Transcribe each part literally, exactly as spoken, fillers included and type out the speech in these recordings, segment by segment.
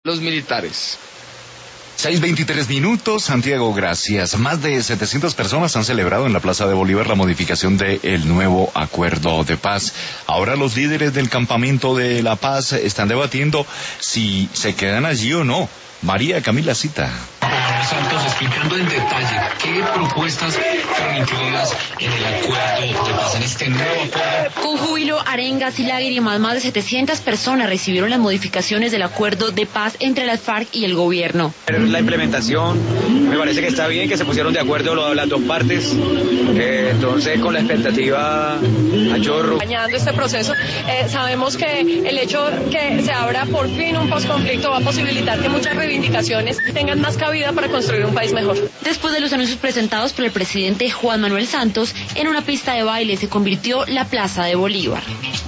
los militares. seis veintitrés minutos, Santiago, gracias. Más de setecientas personas han celebrado en la Plaza de Bolívar la modificación del nuevo acuerdo de paz. Ahora los líderes del campamento de la paz están debatiendo si se quedan allí o no. María Camila Cita. Santos explicando en detalle qué propuestas fueron incluidas en el acuerdo de paz, en este nuevo acuerdo. Con júbilo, arengas y lágrimas, más de setecientas personas recibieron las modificaciones del acuerdo de paz entre las FARC y el gobierno. La implementación, me parece que está bien, que se pusieron de acuerdo las dos partes, eh, entonces con la expectativa a chorro. Acompañando este proceso, eh, sabemos que el hecho que se abra por fin un posconflicto va a posibilitar que muchas reivindicaciones tengan más cabida para construir un país mejor. Después de los anuncios presentados por el presidente Juan Manuel Santos, en una pista de baile se convirtió la Plaza de Bolívar.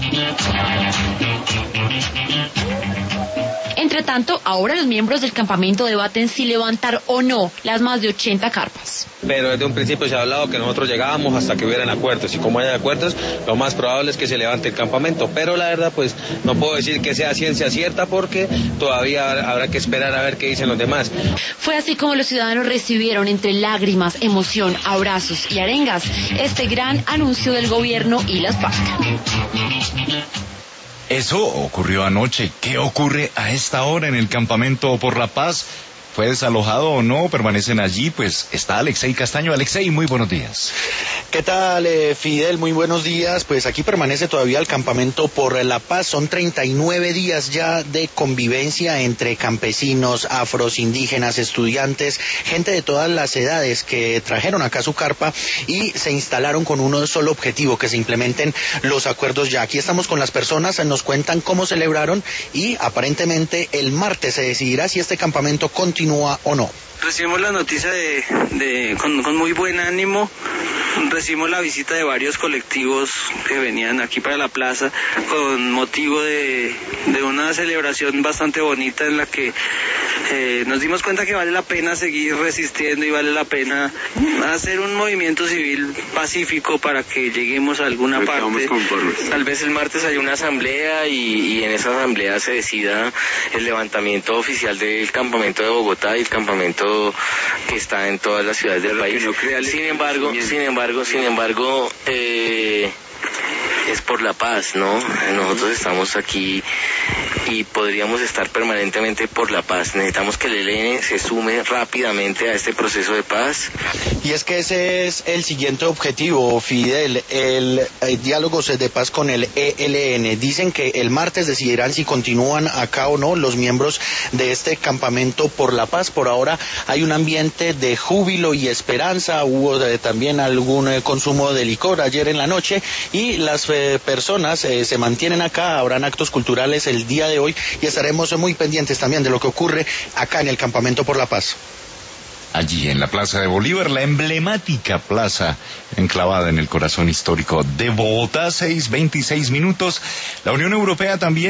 Entre tanto, ahora los miembros del campamento debaten si levantar o no las más de ochenta carpas. Pero desde un principio se ha hablado que nosotros llegábamos hasta que hubieran acuerdos, y como hay acuerdos, lo más probable es que se levante el campamento, pero la verdad pues no puedo decir que sea ciencia cierta porque todavía habrá que esperar a ver qué dicen los demás. Fue así como los ciudadanos recibieron entre lágrimas, emoción, abrazos y arengas este gran anuncio del gobierno y las FARC. Eso ocurrió anoche. ¿Qué ocurre a esta hora en el campamento por la paz? ¿Fue desalojado o no? ¿Permanecen allí? Pues está Alexei Castaño. Alexei, muy buenos días. ¿Qué tal, eh, Fidel? Muy buenos días. Pues aquí permanece todavía el campamento por la paz. Son treinta y nueve días ya de convivencia entre campesinos, afros, indígenas, estudiantes, gente de todas las edades que trajeron acá su carpa y se instalaron con un solo objetivo, que se implementen los acuerdos ya. Aquí estamos con las personas, nos cuentan cómo celebraron y aparentemente el martes se decidirá si este campamento continúa o no. Recibimos la noticia de, de con, con muy buen ánimo. Recibimos la visita de varios colectivos que venían aquí para la plaza con motivo de, de una celebración bastante bonita en la que eh, nos dimos cuenta que vale la pena seguir resistiendo y vale la pena hacer un movimiento civil pacífico para que lleguemos a alguna parte. Tal vez el martes haya una asamblea y, y en esa asamblea se decida el levantamiento oficial del campamento de Bogotá y el campamento que está en todas las ciudades del país. Sin embargo, sin embargo, sin embargo, eh, es por la paz, ¿no? Nosotros estamos aquí y podríamos estar permanentemente por la paz. Necesitamos que el E L N se sume rápidamente a este proceso de paz. Y es que ese es el siguiente objetivo, Fidel, el, el diálogos de paz con el E L N. Dicen que el martes decidirán si continúan acá o no los miembros de este campamento por la paz. Por ahora hay un ambiente de júbilo y esperanza. Hubo eh, también algún eh, consumo de licor ayer en la noche y las eh, personas eh, se mantienen acá. Habrán actos culturales el día de hoy y estaremos muy pendientes también de lo que ocurre acá en el campamento por la paz. Allí en la Plaza de Bolívar, la emblemática plaza enclavada en el corazón histórico de Bogotá, seis veintiséis minutos. La Unión Europea también